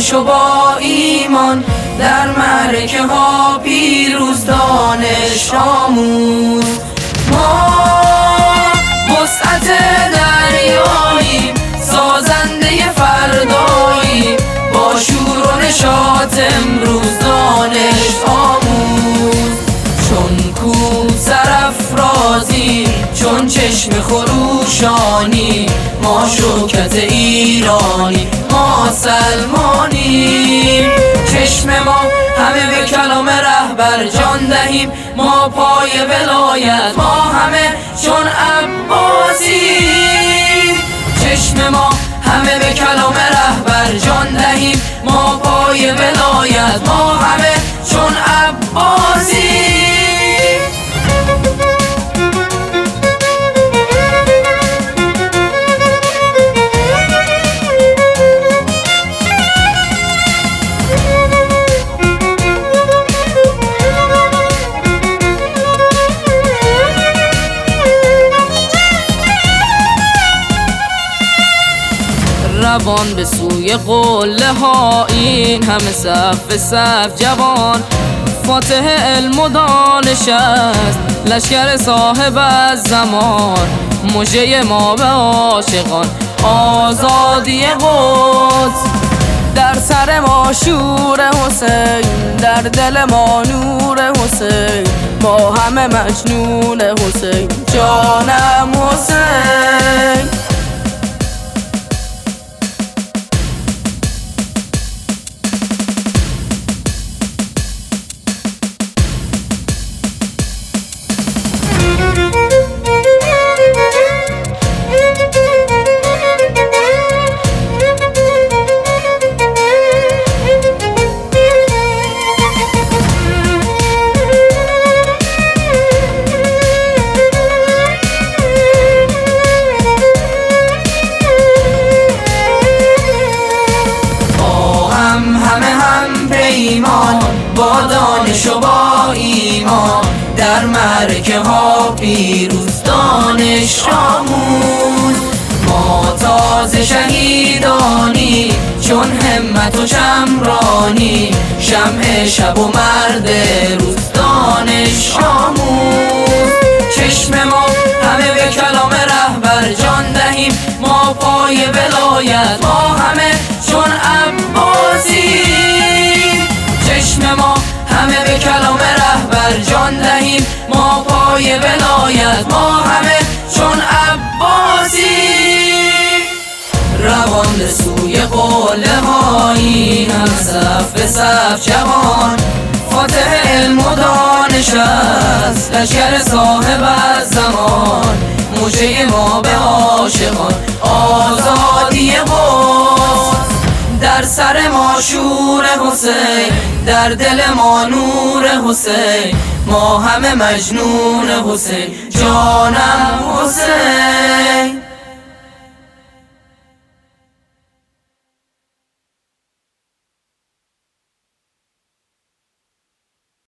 دانش و با ایمان، در معرکه ها پیروز دانش آموز. ما وسعت دریاییم، سازنده فرداییم، با شور و نشاط امروز دانش آموز. چون کوه سرافرازی، چون چشم خروشانی، ما شوکت ایرانی، ما سلمانی. چشم ما همه به کلام رهبر جان دهیم، ما پای ولایت، ما همه چون عباسی. چشم ما همه به کلام رهبر جان دهیم، ما پای ولایت، ما همه چون عباسی. روان به سوی قله ها، این همه صف به صف جوان، فاتح علم و دانش است، لشکر صاحب از زمان. مژه ما به عاشقان، آزادی قدس، در سر ما شور حسین، در دل ما نور حسین، ما همه مجنون حسین، جانم حسین. با دانش و با ایمان، در معرکه ها پیروز دانش آموز. ما تازه شهیدانی، چون همت و شمرانی، شمع شب و مرد روز دانش آموز. چشم ما همه به کلام رهبر جان دهیم، ما پای ولایت، ما همه چون عباسی. چشم ما همه به کلام رهبر جان دهیم، ما پای ولایت، ما همه چون عباسی. روان به سوی قله هایی، هم صف به صف جوان، فاتح علم و دانش است، لشکر صاحب از زمان. مژه ما به عاشقان، آزادی قدس، در سر ما شور حسین، در دل ما نور حسین، ما همه مجنون حسین، جانم حسین.